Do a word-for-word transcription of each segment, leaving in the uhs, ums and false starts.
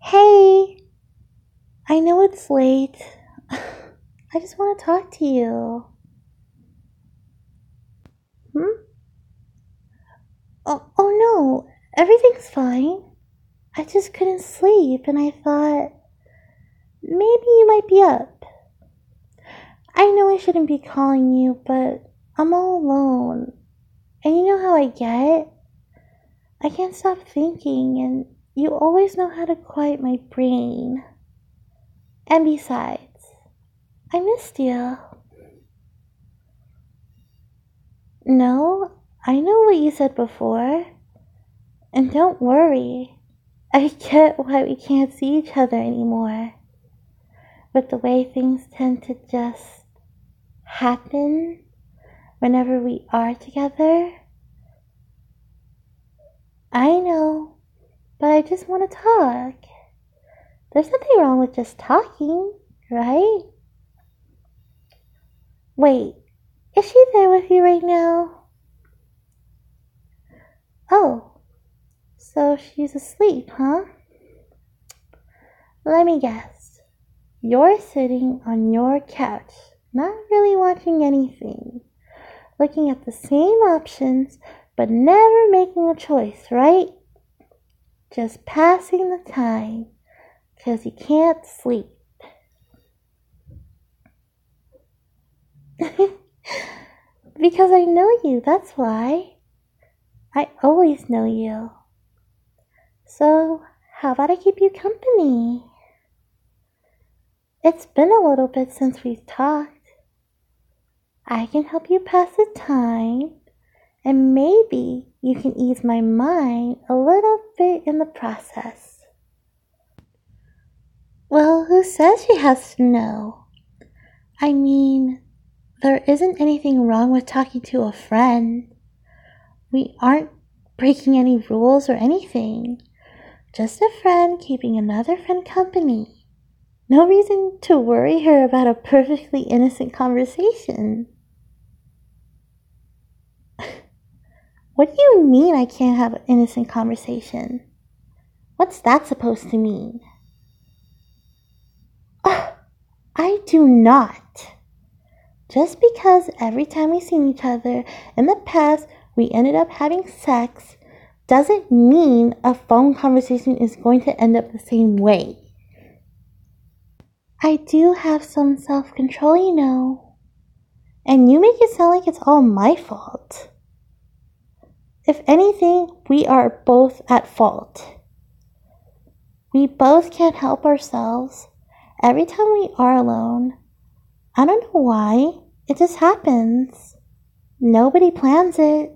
Hey, I know it's late. I just want to talk to you. Hmm? Oh, oh no, everything's fine. I just couldn't sleep and I thought maybe you might be up. I know I shouldn't be calling you, but I'm all alone. And you know how I get? I can't stop thinking, and you always know how to quiet my brain. And besides, I missed you. No, I know what you said before. And don't worry, I get why we can't see each other anymore. With the way things tend to just happen whenever we are together. I know, but I just want to talk. There's nothing wrong with just talking, right? Wait, is she there with you right now? Oh, so she's asleep, huh? Let me guess. You're sitting on your couch, not really watching anything, looking at the same options, but never making a choice, right? Just passing the time, because you can't sleep. Because I know you, that's why. I always know you. So, how about I keep you company? It's been a little bit since we've talked. I can help you pass the time, and maybe you can ease my mind a little bit in the process. Well, who says she has to know? I mean, there isn't anything wrong with talking to a friend. We aren't breaking any rules or anything. Just a friend keeping another friend company. No reason to worry her about a perfectly innocent conversation. What do you mean I can't have an innocent conversation? What's that supposed to mean? Ugh, I do not. Just because every time we seen each other in the past we ended up having sex doesn't mean a phone conversation is going to end up the same way. I do have some self-control, you know. And you make it sound like it's all my fault. If anything, we are both at fault. We both can't help ourselves. Every time we are alone, I don't know why, it just happens. Nobody plans it.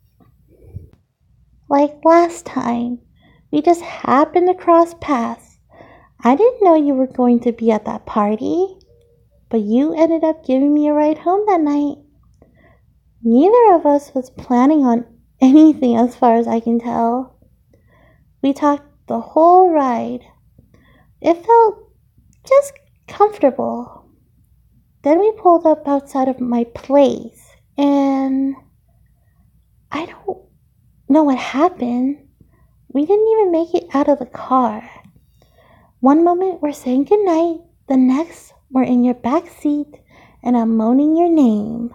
Like last time, we just happened to cross paths. I didn't know you were going to be at that party, but you ended up giving me a ride home that night. Neither of us was planning on anything as far as I can tell. We talked the whole ride. It felt just comfortable. Then we pulled up outside of my place, and I don't know what happened. We didn't even make it out of the car. One moment we're saying goodnight, the next we're in your back seat, and I'm moaning your name.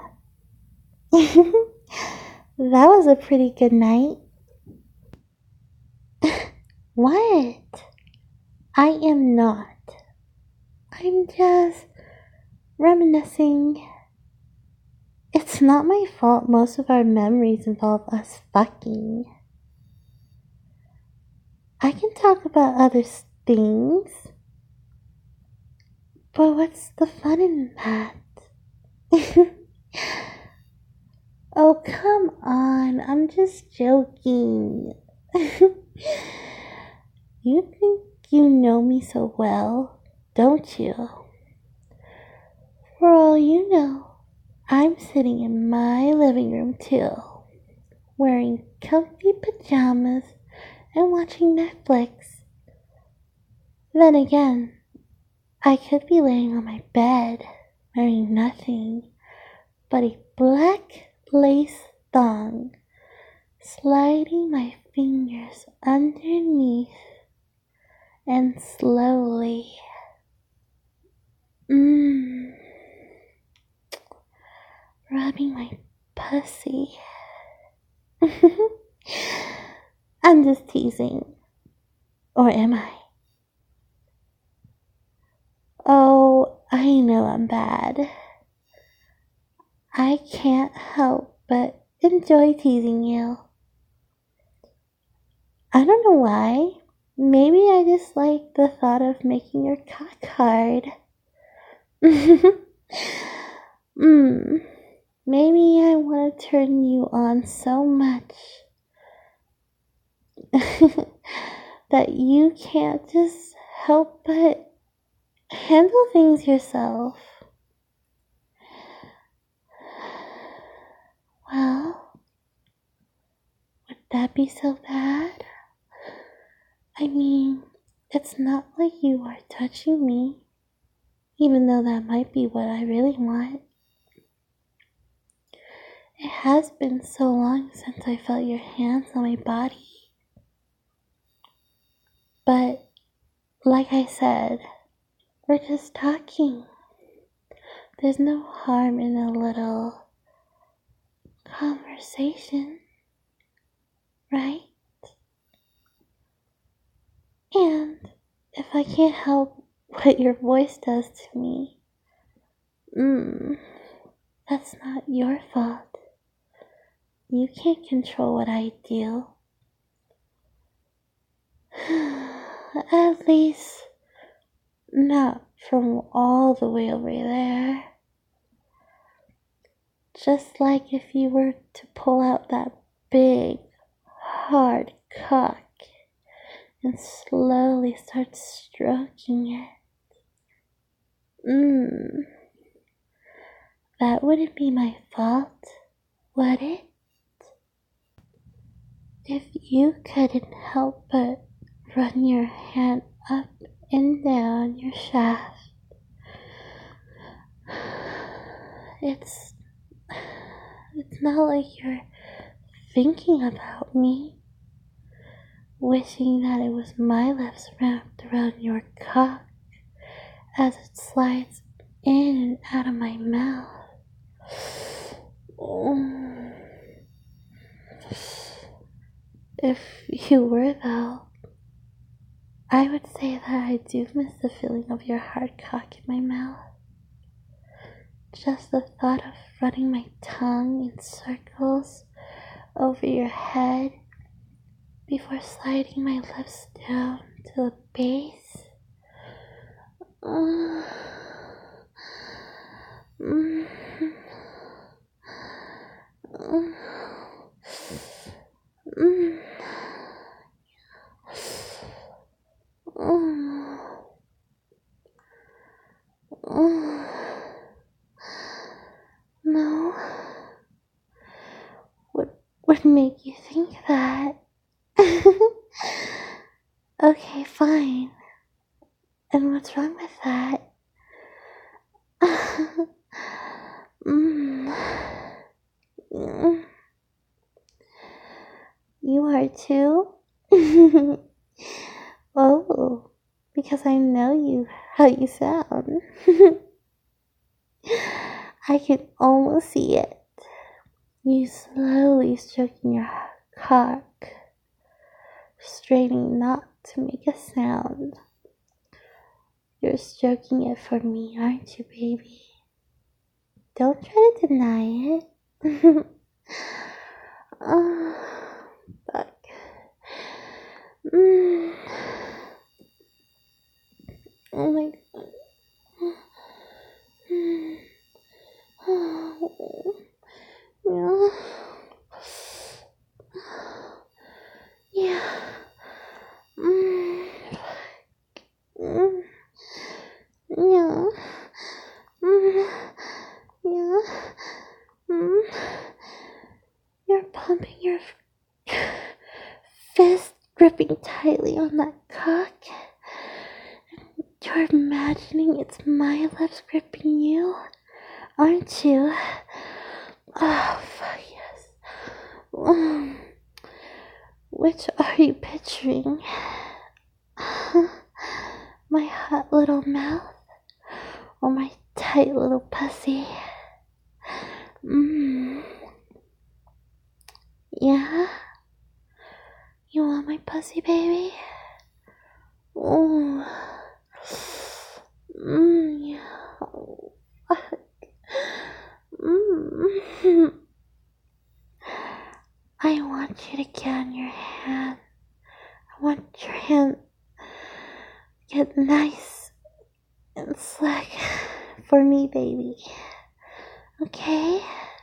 That was a pretty good night. What? I am not. I'm just reminiscing. It's not my fault most of our memories involve us fucking. I can talk about other things, but what's the fun in that? Oh, come on, I'm just joking. You think you know me so well, don't you? For all you know, I'm sitting in my living room too, wearing comfy pajamas and watching Netflix. Then again, I could be laying on my bed, wearing nothing but a black lace thong, sliding my fingers underneath and slowly, mmm, rubbing my pussy. I'm just teasing. Or am I? Oh, I know I'm bad. I can't help but enjoy teasing you. I don't know why. Maybe I just like the thought of making your cock hard. Mmm. Maybe I want to turn you on so much that you can't just help but handle things yourself. Well, would that be so bad? I mean, it's not like you are touching me, even though that might be what I really want. It has been so long since I felt your hands on my body. But, like I said, we're just talking. There's no harm in a little conversation, right? And if I can't help what your voice does to me, mmm, that's not your fault. You can't control what I do. At least, not from all the way over there. Just like if you were to pull out that big, hard cock and slowly start stroking it. Mmm. That wouldn't be my fault, would it? If you couldn't help but run your hand up and down your shaft, it's it's not like you're thinking about me, wishing that it was my lips wrapped around your cock as it slides in and out of my mouth. If you were, though, I would say that I do miss the feeling of your hard cock in my mouth. Just the thought of running my tongue in circles over your head before sliding my lips down to the base. Uh, mm, mm, mm, mm, mm. No. What would make you think that? Okay, fine. And what's wrong with that? mm. Mm. You are too? Oh, because I know you, how you sound. I can almost see it. You slowly stroking your cock, straining not to make a sound. You're stroking it for me, aren't you, baby? Don't try to deny it. Oh, fuck. Mm. Oh my god. Mm. Oh. Yeah. Yeah. Mm. Mm. Yeah. Mm. Yeah. Mm. You're pumping your fist, gripping tightly on that cock. You're imagining it's my lips gripping you, aren't you? Oh, fuck yes. Um, which are you picturing? my hot little mouth or my tight little pussy? Mmm. Yeah? You want my pussy, baby? Oh. Mmm. Yeah. Mmm. I want you to get on your hand. I want your hand to get nice and slick for me, baby. Okay?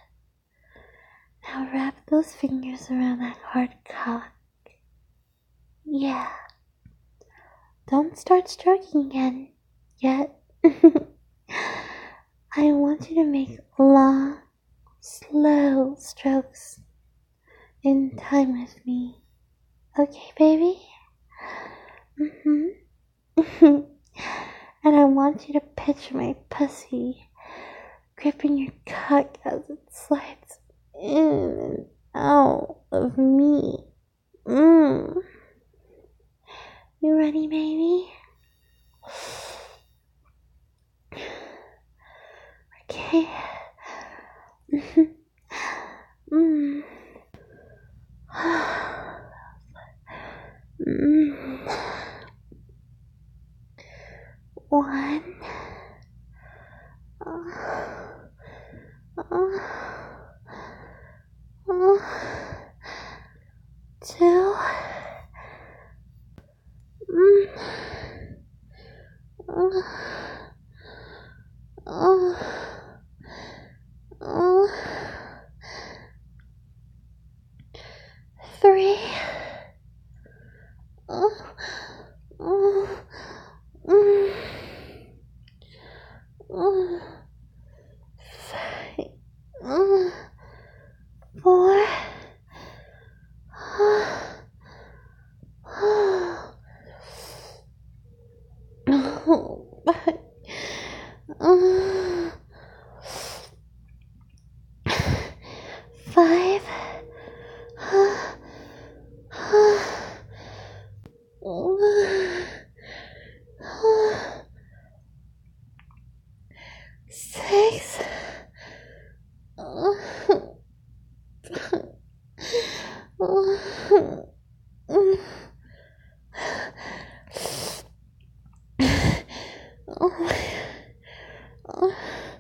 Now wrap those fingers around that hard cock. Yeah. Don't start stroking again yet. I want you to make long, slow strokes in time with me. Okay, baby? Mm-hmm. And I want you to picture my pussy gripping your cock as it slides in and out of me. Mmm. You ready, baby? Okay. Mm. Mm. One. Uh, uh, uh, two. Mm. Uh, uh, uh, three. Uh, uh, mm, uh, five. Uh, four. Uh, oh, but, uh, five. Uh, uh, uh, six. Uh, uh, oh, oh,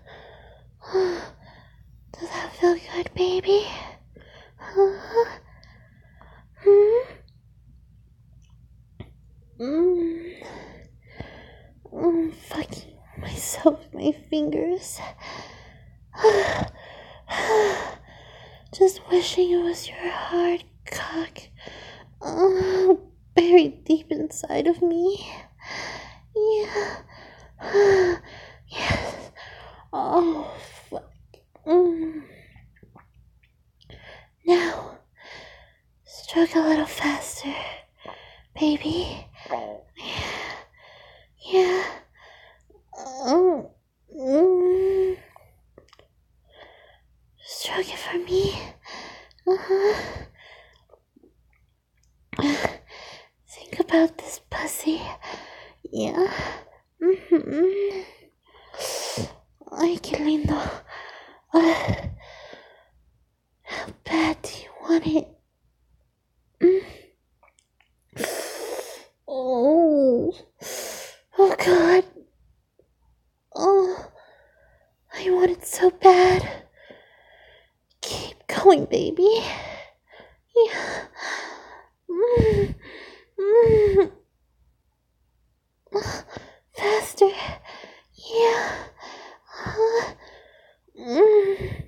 does that feel good, baby? Uh, hmm? Mm. Mm, fucking myself with my fingers. Just wishing it was your hard cock uh, buried deep inside of me. Yeah. Yes. Oh, fuck. Mm. Now, stroke a little faster, baby. Yeah. Oh. Mm. Stroke it for me. Uh-huh. Think about this pussy. Yeah. Mm-hmm. Ay, qué lindo. Uh, how bad do you want it? Mm. Oh. Oh, God. Oh. I want it so bad. Keep going, baby. Yeah. Mm. Mm. Faster. Yeah. Uh, mm.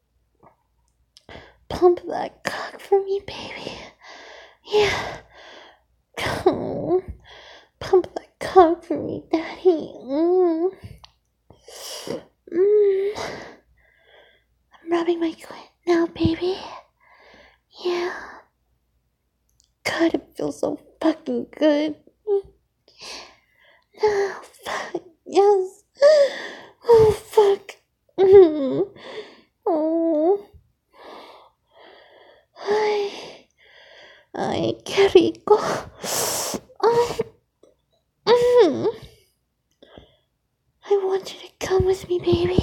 Pump that cock for me, baby. Yeah. Oh. Pump that cock for me, daddy. Mm. Mm. I'm rubbing my clit now, baby. Yeah. God, it feels so fucking good. No, fuck. Yes. Oh, fuck. Mm. Oh. Ay. Ay, qué rico. Oh. Mm. Come with me, baby.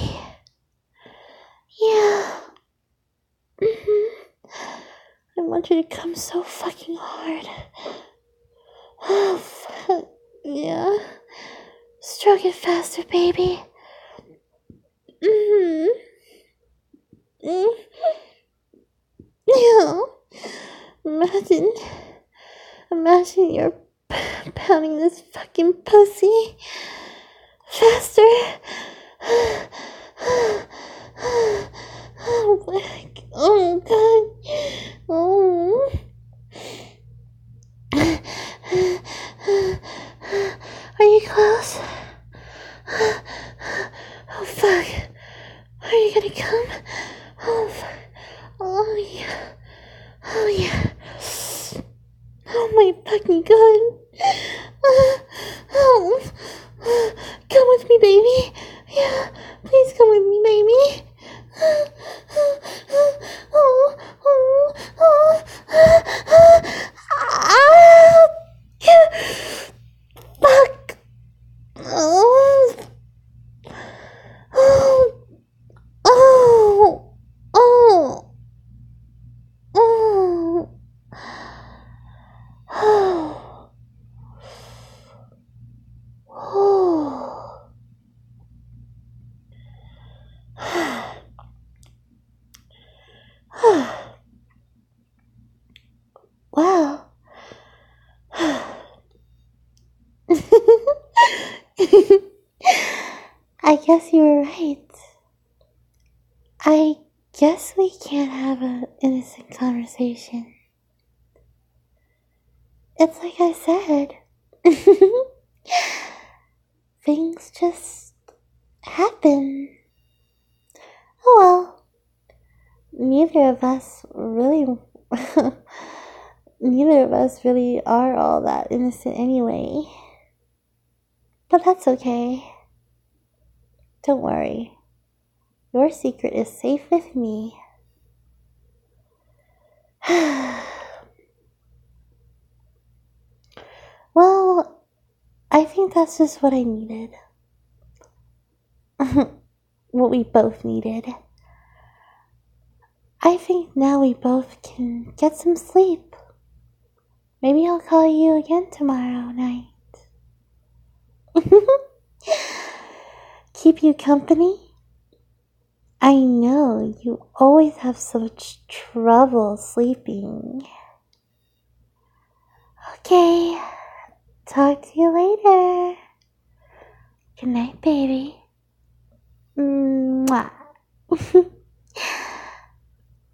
Yeah. Mm-hmm. I want you to come so fucking hard. Oh, fuck. Yeah. Stroke it faster, baby. Mm-hmm. Mm-hmm. Yeah. Imagine. Imagine you're p- pounding this fucking pussy. Faster. Oh, my. Oh, God. Oh. Are you close? Oh, fuck. Are you gonna come? Oh, fuck. Oh, yeah. Oh, yeah. Oh, my fucking God. Oh. Come with me, baby. Yeah. Please come with me, baby. Oh, oh, oh, oh. Ah. Fuck. Oh. Oh. Oh. Oh. Oh. Oh. Oh. Wow. I guess you were right. I guess we can't have an innocent conversation. It's like I said. Things just happen. Oh well. Neither of us really... neither of us really are all that innocent anyway. But that's okay. Don't worry. Your secret is safe with me. Well, I think that's just what I needed. What we both needed. I think now we both can get some sleep. Maybe I'll call you again tomorrow night. Keep you company? I know you always have so much trouble sleeping. Okay, talk to you later. Good night, baby. Mwah.